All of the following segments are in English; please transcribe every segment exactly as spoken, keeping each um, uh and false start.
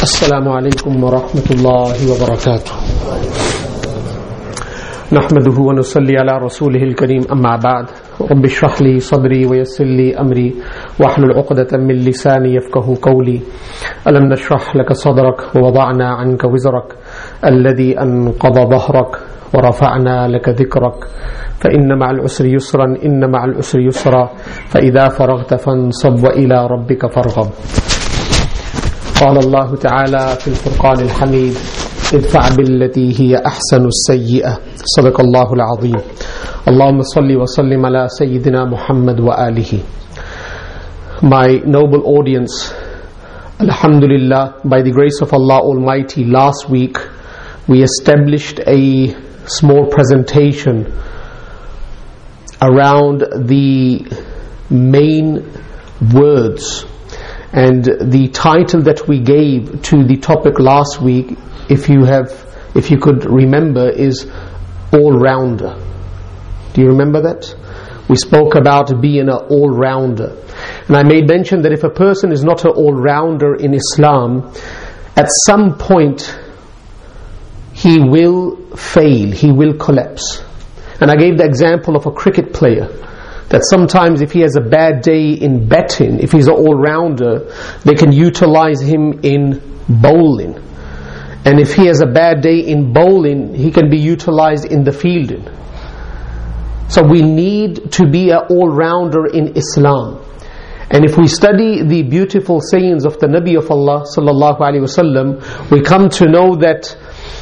السلام عليكم ورحمة الله وبركاته. نحمده ونصلي على رسوله الكريم. أما بعد، رب اشرح لي صدري ويسر لي أمري واحلل عقدة من لساني يفقهوا قولي. ألم نشرح لك صدرك ووضعنا عنك وزرك الذي أنقض ظهرك ورفعنا لك ذكرك فإن مع العسر يسرا إن مع العسر يسرا فإذا فرغت فانصب وإلى ربك فارغب. قال الله تعالى في الفرقان الحميد: ادفع بالتي هي أحسن السيئة. صدق الله العظيم. اللهم صل وسلم على سيدنا محمد وآله. My noble audience, Alhamdulillah, by the grace of Allah Almighty, last week we established a small presentation around the main words, and the title that we gave to the topic last week, if you have, if you could remember, is all-rounder. Do you remember that? We spoke about being an all-rounder, and I made mention that if a person is not an all-rounder in Islam, at some point he will fail, he will collapse. And I gave the example of a cricket player, that sometimes if he has a bad day in batting, if he's an all-rounder, they can utilize him in bowling. And if he has a bad day in bowling, he can be utilized in the fielding. So we need to be an all-rounder in Islam. And if we study the beautiful sayings of the Nabi of Allah sallallahu alaihi wasallam, we come to know that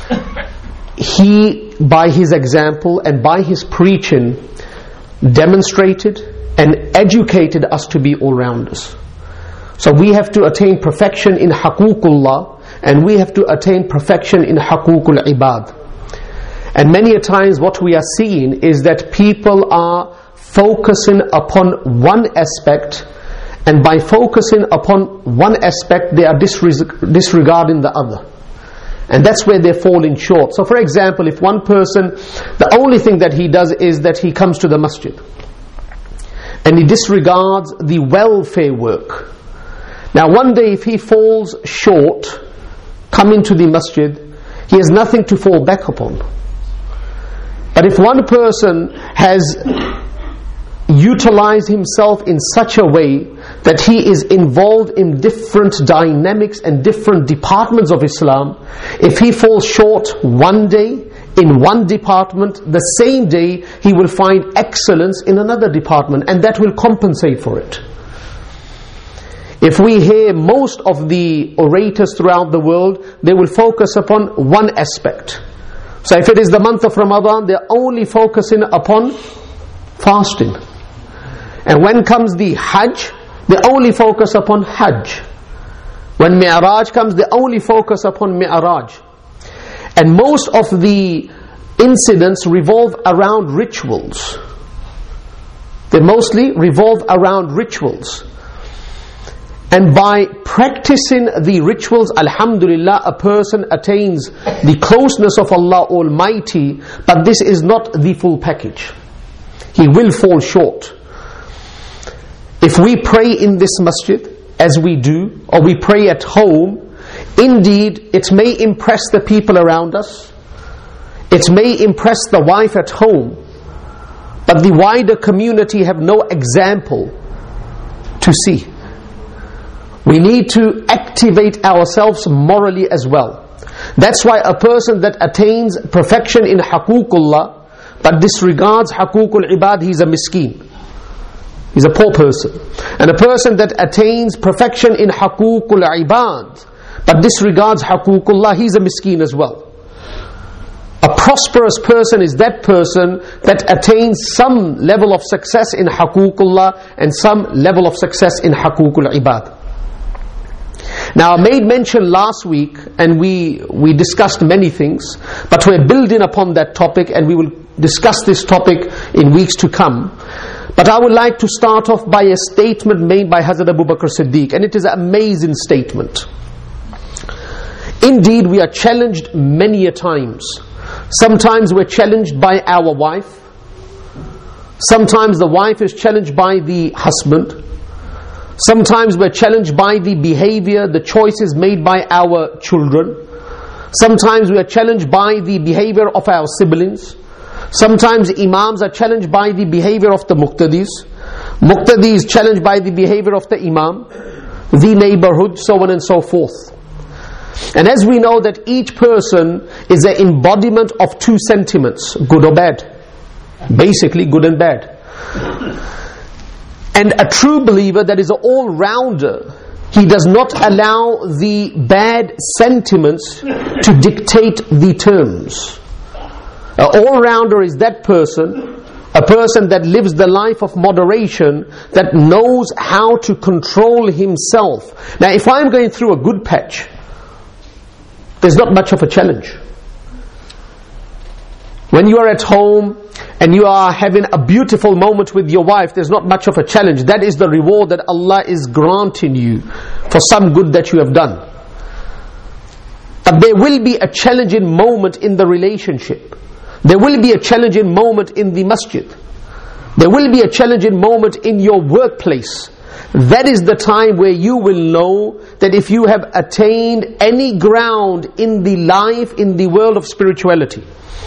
he, by his example and by his preaching, demonstrated and educated us to be all-rounders. So we have to attain perfection in haququllah, and we have to attain perfection in haququl ibad. And many a times what we are seeing is that people are focusing upon one aspect, and by focusing upon one aspect they are disregarding the other. And that's where they're falling short. So for example, if one person, the only thing that he does is that he comes to the masjid and he disregards the welfare work. Now one day if he falls short coming to the masjid, he has nothing to fall back upon. But if one person has utilized himself in such a way that he is involved in different dynamics and different departments of Islam, if he falls short one day in one department, the same day he will find excellence in another department, and that will compensate for it. If we hear most of the orators throughout the world, they will focus upon one aspect. So if it is the month of Ramadan, they're only focusing upon fasting. And when comes the Hajj, they only focus upon Hajj. When Mi'raj comes, they only focus upon Mi'raj. And most of the incidents revolve around rituals. They mostly revolve around rituals. And by practicing the rituals, alhamdulillah, a person attains the closeness of Allah Almighty, but this is not the full package. He will fall short. If we pray in this masjid, as we do, or we pray at home, indeed it may impress the people around us, it may impress the wife at home, but the wider community have no example to see. We need to activate ourselves morally as well. That's why a person that attains perfection in haququllah but disregards haququl ibad, he's a miskeen. He's a poor person. And a person that attains perfection in haququl ibad but disregards haququllah, he's a miskeen as well. A prosperous person is that person that attains some level of success in haququllah and some level of success in haququl ibad. Now I made mention last week, and we we discussed many things, but we're building upon that topic, and we will discuss this topic in weeks to come. But I would like to start off by a statement made by Hazrat Abu Bakr Siddiq, and it is an amazing statement. Indeed, we are challenged many a times. Sometimes we're challenged by our wife. Sometimes the wife is challenged by the husband. Sometimes we're challenged by the behavior, the choices made by our children. Sometimes we are challenged by the behavior of our siblings. Sometimes imams are challenged by the behavior of the muqtadis. Muqtadi is challenged by the behavior of the imam, the neighborhood, so on and so forth. And as we know that each person is an embodiment of two sentiments, good or bad. Basically good and bad. And a true believer that is an all-rounder, he does not allow the bad sentiments to dictate the terms. An all-rounder is that person, a person that lives the life of moderation, that knows how to control himself. Now if I'm going through a good patch, there's not much of a challenge. When you are at home and you are having a beautiful moment with your wife, there's not much of a challenge. That is the reward that Allah is granting you for some good that you have done. But there will be a challenging moment in the relationship. There will be a challenging moment in the masjid. There will be a challenging moment in your workplace. That is the time where you will know that if you have attained any ground in the life, in the world of spirituality,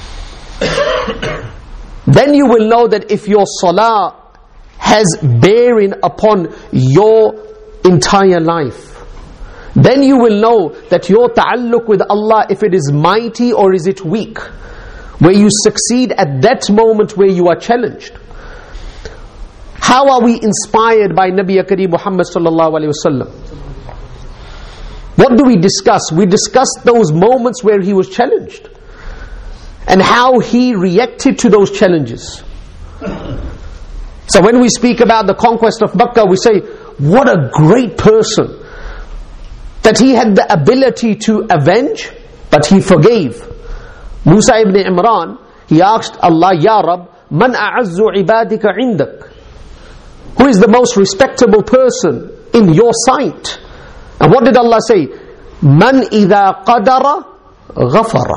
then you will know that if your salah has bearing upon your entire life, then you will know that your ta'alluq with Allah, if it is mighty or is it weak, where you succeed at that moment where you are challenged. How are we inspired by Nabi Kareem Muhammad sallallahu alaihi wasallam? What do we discuss? We discuss those moments where he was challenged and how he reacted to those challenges. So when we speak about the conquest of Makkah, we say, what a great person, that he had the ability to avenge, but he forgave. Musa ibn Imran, he asked Allah, Ya Rab, man a'azzu ibadika indak? Who is the most respectable person in your sight? And what did Allah say? Man idha qadara ghafara.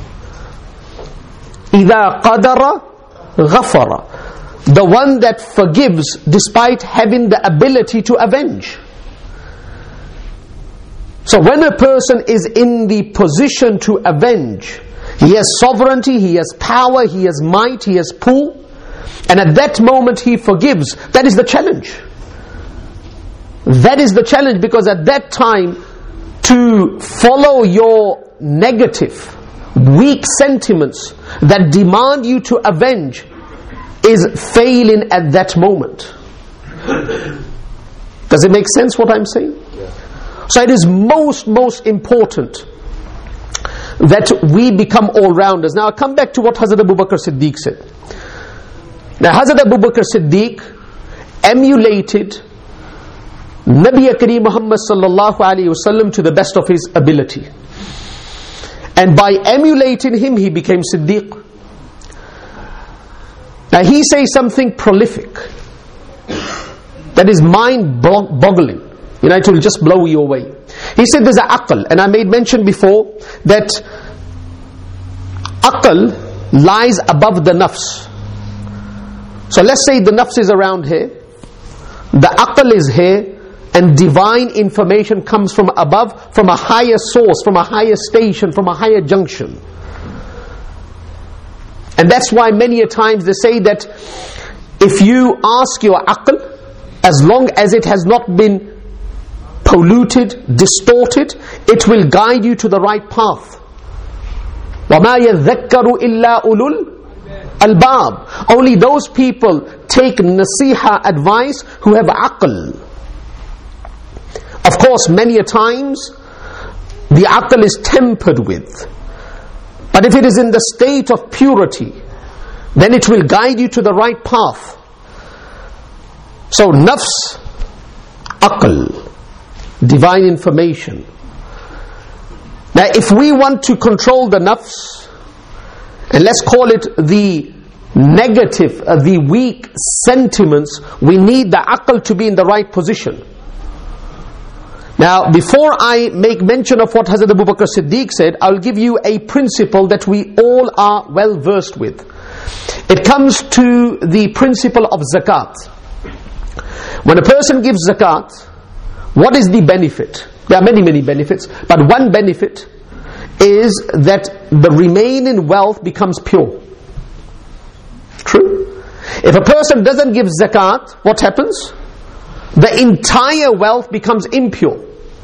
Idha qadara ghafara. The one that forgives despite having the ability to avenge. So when a person is in the position to avenge, he has sovereignty, he has power, he has might, he has pull, and at that moment he forgives. That is the challenge. That is the challenge, because at that time, to follow your negative, weak sentiments that demand you to avenge is failing at that moment. Does it make sense what I'm saying? Yeah. So it is most, most important that we become all-rounders. Now I come back to what Hazrat Abu Bakr Siddiq said. Now Hazrat Abu Bakr Siddiq emulated Nabi Kareem Muhammad sallallahu alaihi wasallam to the best of his ability. And by emulating him, he became Siddiq. Now he says something prolific that is mind-boggling. You know, it will just blow you away. He said there's a aql, and I made mention before that aql lies above the nafs. So let's say the nafs is around here, the aql is here, and divine information comes from above, from a higher source, from a higher station, from a higher junction. And that's why many a times they say that if you ask your aql, as long as it has not been polluted, distorted, it will guide you to the right path. وَمَا يَذَّكَّرُ إِلَّا أُولُو الْأَلْبَابِ. Only those people take nasiha advice who have aql. Of course, many a times the aql is tempered with, but if it is in the state of purity, then it will guide you to the right path. So nafs, aql, divine information. Now if we want to control the nafs, and let's call it the negative, uh, the weak sentiments, we need the aql to be in the right position. Now before I make mention of what Hazrat Abu Bakr Siddiq said, I will give you a principle that we all are well versed with. It comes to the principle of zakat. When a person gives zakat, what is the benefit? There are many, many benefits, but one benefit is that the remaining wealth becomes pure. True? If a person doesn't give zakat, what happens? The entire wealth becomes impure.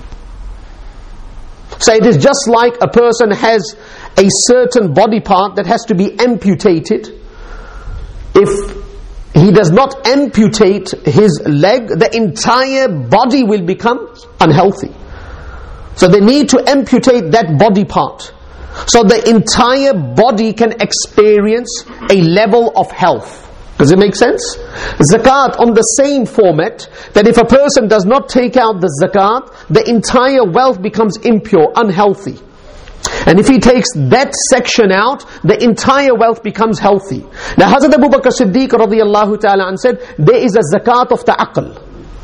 So it is just like a person has a certain body part that has to be amputated. If he does not amputate his leg, the entire body will become unhealthy. So they need to amputate that body part, so the entire body can experience a level of health. Does it make sense? Zakat on the same format, that if a person does not take out the zakat, the entire wealth becomes impure, unhealthy. And if he takes that section out, the entire wealth becomes healthy. Now Hazrat Abu Bakr Siddiq radiyallahu ta'ala an said, there is a zakat of the aql.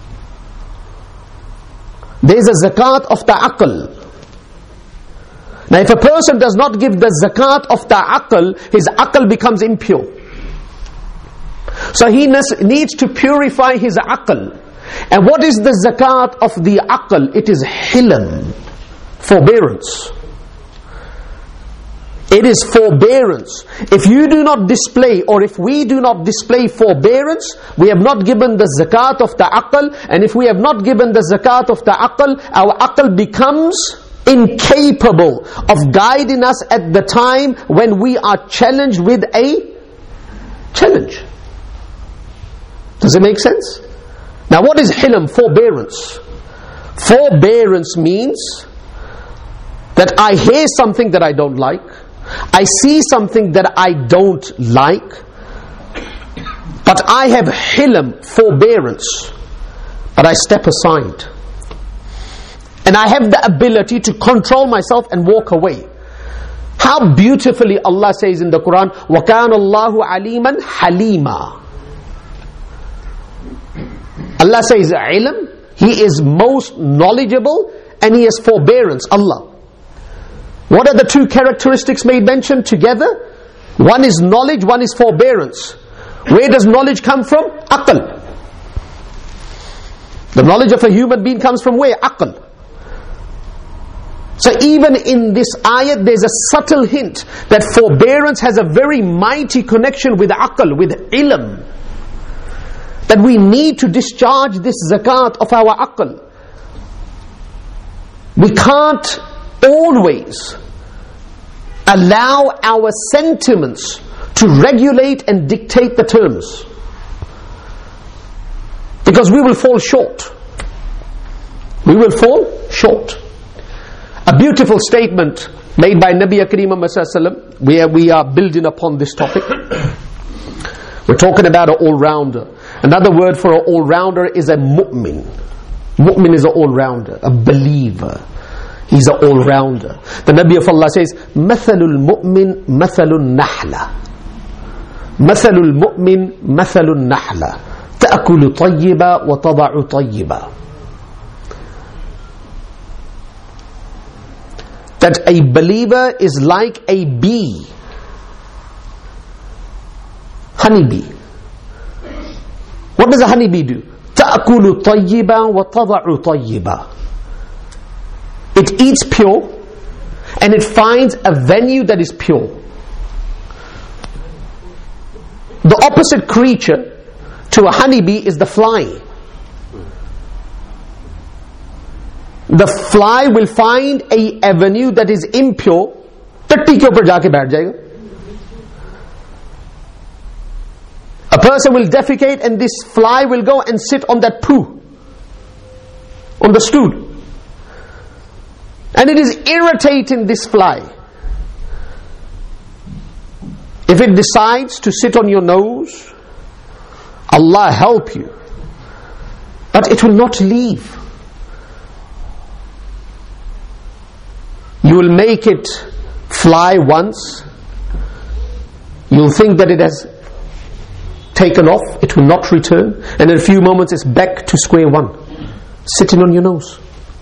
There is a zakat of the aql. Now if a person does not give the zakat of the aql, his aql becomes impure. So he needs to purify his aql. And what is the zakat of the aql? It is hilm, forbearance. It is forbearance. If you do not display, or if we do not display forbearance, we have not given the zakat of the aql. And if we have not given the zakat of the aql, our aql becomes incapable of guiding us at the time when we are challenged with a challenge. Does it make sense? Now what is hilm? Forbearance. Forbearance means that I hear something that I don't like, I see something that I don't like, but I have hilm, forbearance, but I step aside. And I have the ability to control myself and walk away. How beautifully Allah says in the Quran, وَكَانَ اللَّهُ عَلِيمًا حَلِيمًا. Allah says ilm, He is most knowledgeable and He has forbearance, Allah. What are the two characteristics made mention together? One is knowledge, one is forbearance. Where does knowledge come from? Aql. The knowledge of a human being comes from where? Aql. So even in this ayat there's a subtle hint that forbearance has a very mighty connection with aql, with ilm. That we need to discharge this zakat of our aql. We can't always allow our sentiments to regulate and dictate the terms, because we will fall short. We will fall short. A beautiful statement made by Nabi Kareem Sallallahu where we are building upon this topic. We're talking about an all-rounder. Another word for an all-rounder is a mu'min. Mu'min is an all-rounder, a believer. He's an all-rounder. The Nabi of Allah says, مَثَلُ الْمُؤْمِنِ مَثَلُ النَّحْلَةِ مَثَلُ الْمُؤْمِنِ مَثَلُ النَّحْلَةِ تَأْكُلُ طَيِّبًا وَتَضَعُ طَيِّبًا. That a believer is like a bee, honeybee. What does a honeybee do? تَأْكُلُ طَيِّبًا وَتَضَعُ طَيِّبًا. It eats pure and it finds a venue that is pure. The opposite creature to a honeybee is the fly. The fly will find a avenue that is impure, टट्टी के ऊपर जाके बैठ जाएगा. A person will defecate and this fly will go and sit on that poo, on the stool. And it is irritating this fly. If it decides to sit on your nose, Allah help you, but it will not leave. You will make it fly once, you'll think that it has taken off, it will not return, and in a few moments it's back to square one, sitting on your nose.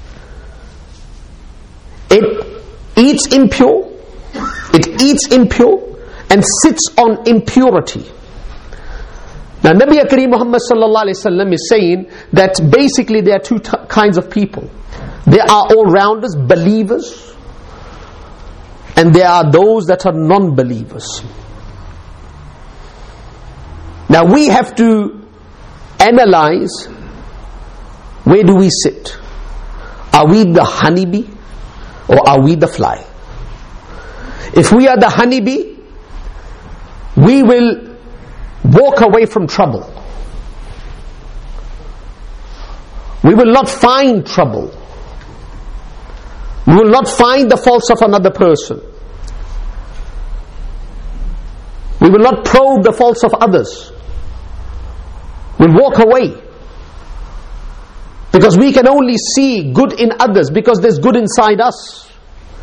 It eats impure, it eats impure and sits on impurity. Now Nabi Kareem Muhammad sallallahu alaihi wasallam is saying that basically there are two t- kinds of people. There are all-rounders, believers, and there are those that are non-believers. Now we have to analyze, where do we sit? Are we the honeybee or are we the fly? If we are the honeybee, we will walk away from trouble. We will not find trouble. We will not find the faults of another person. We will not probe the faults of others. We'll walk away. Because we can only see good in others because there's good inside us.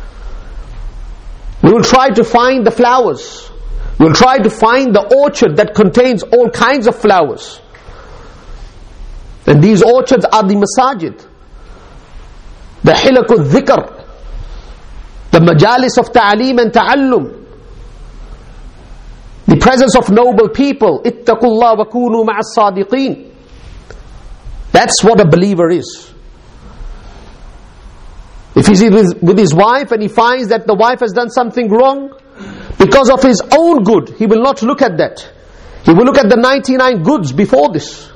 We will try to find the flowers. We'll try to find the orchard that contains all kinds of flowers. And these orchards are the masajid, the hilakul dhikr, the majalis of ta'aleem and ta'allum, the presence of noble people. Ittaqullah wa kunu ma'as sadiqeen. That's what a believer is. If he's with his wife and he finds that the wife has done something wrong, because of his own good, he will not look at that. He will look at the ninety-nine goods before this.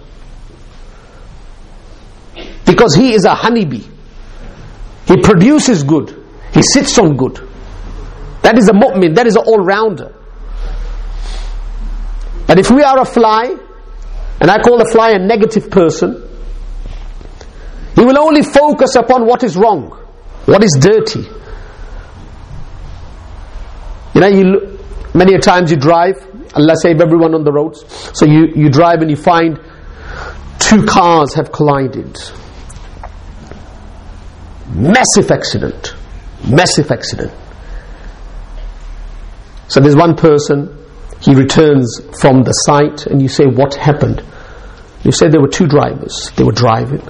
Because he is a honeybee. He produces good. He sits on good. That is a mu'min, that is an all-rounder. And if we are a fly, and I call a fly a negative person, he will only focus upon what is wrong, what is dirty. You know, you, many a times you drive, Allah save everyone on the roads, so you, you drive and you find two cars have collided. Massive accident. Massive accident. So there's one person, he returns from the site and you say, what happened? You say there were two drivers. They were driving.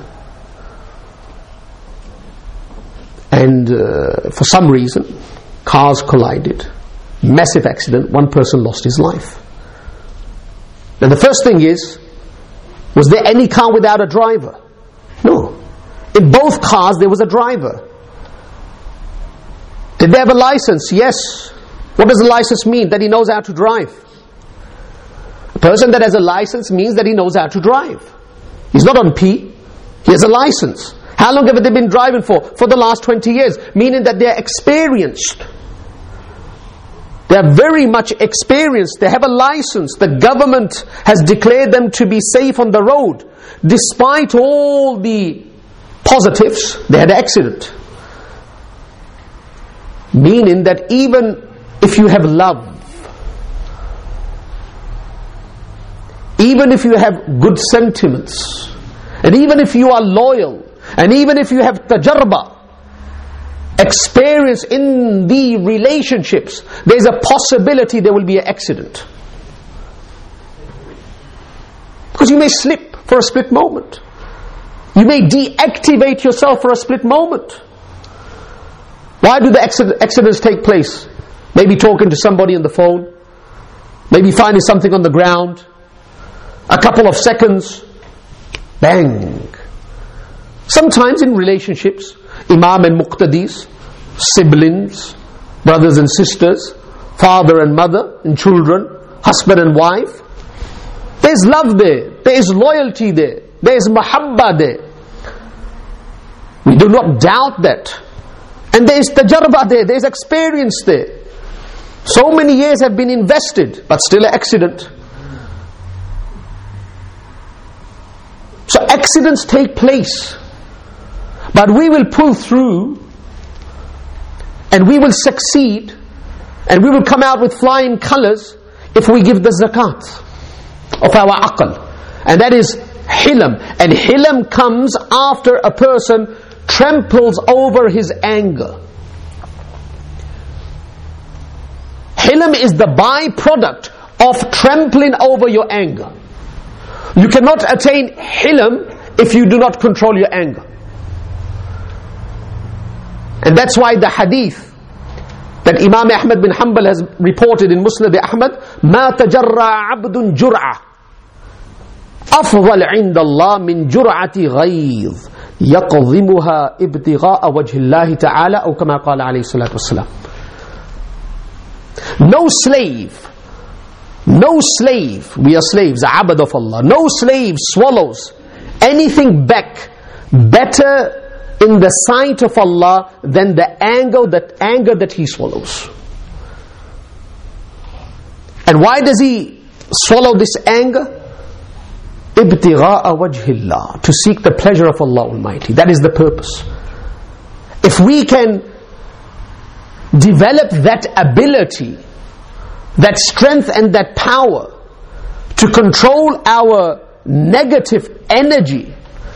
And uh, for some reason, cars collided. Massive accident, one person lost his life. Now the first thing is, was there any car without a driver? No. In both cars there was a driver. Did they have a license? Yes. What does a license mean? That he knows how to drive. A person that has a license means that he knows how to drive. He's not on P, he has a license. How long have they been driving for? For the last twenty years. Meaning that they are experienced. They are very much experienced. They have a license. The government has declared them to be safe on the road. Despite all the positives, they had an accident. Meaning that even if you have love, even if you have good sentiments, and even if you are loyal, and even if you have tajarba, experience in the relationships, there is a possibility there will be an accident. Because you may slip for a split moment. You may deactivate yourself for a split moment. Why do the accidents take place? Maybe talking to somebody on the phone, maybe finding something on the ground, a couple of seconds, bang. Sometimes in relationships, imam and muqtadis, siblings, brothers and sisters, father and mother and children, husband and wife, there's love there, there is loyalty there, there is mahabba there. We do not doubt that. And there is tajarba there, there is experience there. So many years have been invested, but still an accident. So accidents take place. But we will pull through, and we will succeed, and we will come out with flying colors if we give the zakat of our aql. And that is hilam. And hilam comes after a person tramples over his anger. Hilam is the byproduct of trampling over your anger. You cannot attain hilam if you do not control your anger. And that's why the hadith that Imam Ahmad bin Hanbal has reported in Musnad Ahmad, مَا تَجَرَّى عَبْدٌ جُرْعَةً أفضل عند الله من جرعة غيظ يقضمها ابتغاء وجه الله تعالى أو كما قال عليه الصلاة والسلام. No slave, no slave, we are slaves, abad of Allah, no slave swallows anything back better in the sight of Allah than the anger that anger that he swallows. And why does he swallow this anger? Ibtigha'a wajhillah, to seek the pleasure of Allah Almighty. That is the purpose. If we can develop that ability, that strength and that power to control our negative energy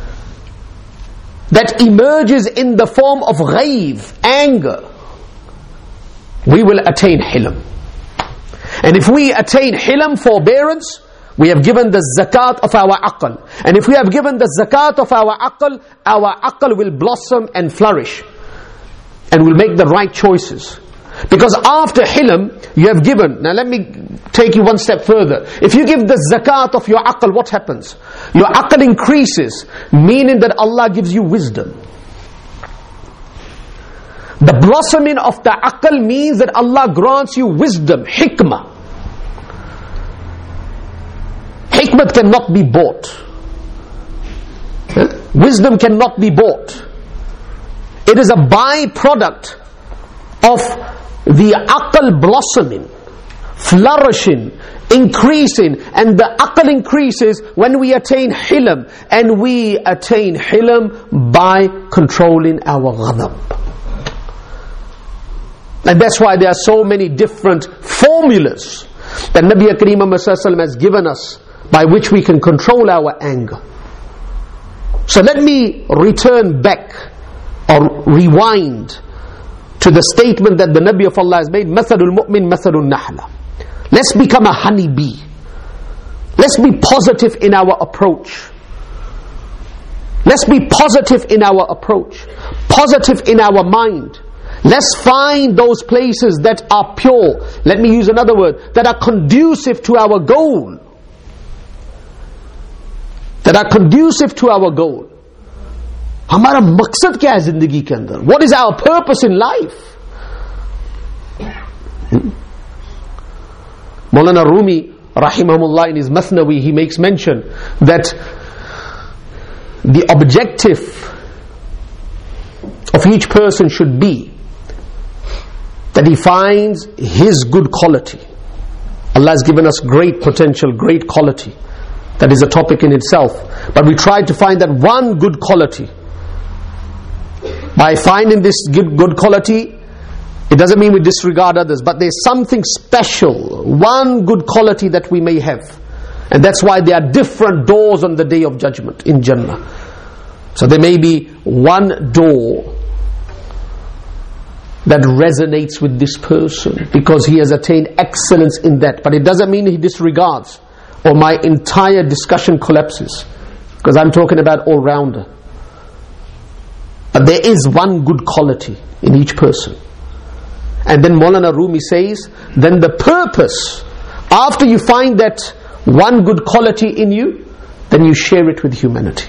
that emerges in the form of ghayb, anger, we will attain hilm. And if we attain hilm, forbearance, we have given the zakat of our aql. And if we have given the zakat of our aql, our aql will blossom and flourish, and will make the right choices. Because after hilm, you have given. Now let me take you one step further. If you give the zakat of your aql, what happens? Your aql increases, meaning that Allah gives you wisdom. The blossoming of the aql means that Allah grants you wisdom, hikmah. Hikmah cannot be bought. Wisdom cannot be bought. It is a byproduct of the aql blossoming, flourishing, increasing. And the aql increases when we attain hilm. And we attain hilm by controlling our ghadab. And that's why there are so many different formulas that Nabi Kareem Muhammad has given us, by which we can control our anger. So let me return back or rewind to the statement that the Nabi of Allah has made, Mathalul mu'min mathalul nahla. Let's become a honeybee. Let's be positive in our approach. Let's be positive in our approach, positive in our mind. Let's find those places that are pure. Let me use another word, that are conducive to our goal. That are conducive to our goal. हमारा मकसद क्या है जिंदगी के अंदर? What is our purpose in life? Hmm? Maulana Rumi, rahimahullah, in his Masnawi, he makes mention that the objective of each person should be that he finds his good quality. Allah has given us great potential, great quality. That is a topic in itself. But we try to find that one good quality. By finding this good, good quality, it doesn't mean we disregard others, but there's something special, one good quality that we may have. And that's why there are different doors on the Day of Judgment in Jannah. So there may be one door that resonates with this person because he has attained excellence in that. But it doesn't mean he disregards, or my entire discussion collapses, because I'm talking about all-rounder. But there is one good quality in each person. And then Maulana Rumi says, then the purpose, after you find that one good quality in you, then you share it with humanity.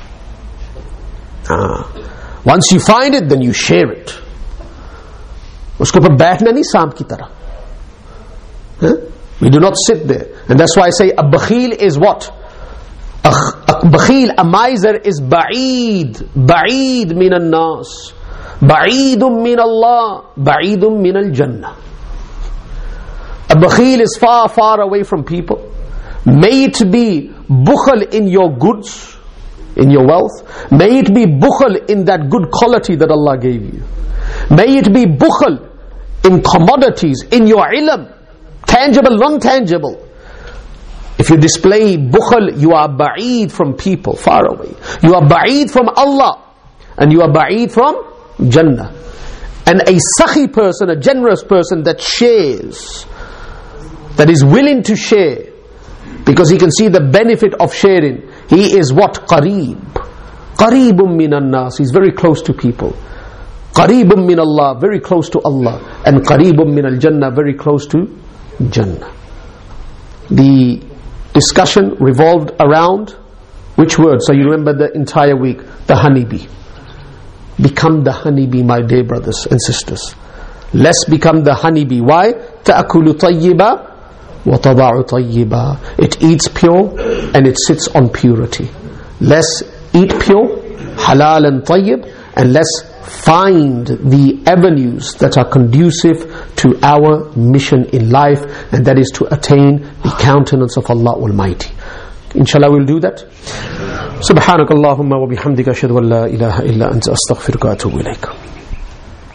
Ah. Once you find it, then you share it. Usko par baithna nahi saam ki tarah. Huh? We do not sit there. And that's why I say a bakhil is what? A, a bakhil, a miser is ba'id. Ba'id min al-nas. Ba'idun min Allah. Ba'idun min al-jannah. A bakhil is far, far away from people. May it be bukhal in your goods, in your wealth. May it be bukhal in that good quality that Allah gave you. May it be bukhal in commodities, in your ilm. Tangible, non-tangible. If you display bukhal, you are ba'id from people, far away. You are ba'id from Allah, and you are ba'id from Jannah. And a sakhi person, a generous person that shares, that is willing to share, because he can see the benefit of sharing, he is what? Qareeb. Qareebun minan nas. He's very close to people. Qareebun min Allah, very close to Allah. And Qareebun min al-Jannah, very close to Jannah. The discussion revolved around which word? So you remember the entire week, the honeybee. Become the honeybee, my dear brothers and sisters. Let's become the honeybee. Why? تَأْكُلُ طَيِّبًا وَتَضَعُ طَيِّبًا. It eats pure and it sits on purity. Let's eat pure, halal and tayyib, and let's find the avenues that are conducive to our mission in life, and that is to attain the countenance of Allah Almighty. Inshallah we'll do that. Subhanakallahumma wa bihamdika ashhadu an la ilaha illa anta astaghfiruka wa atubu ilayk.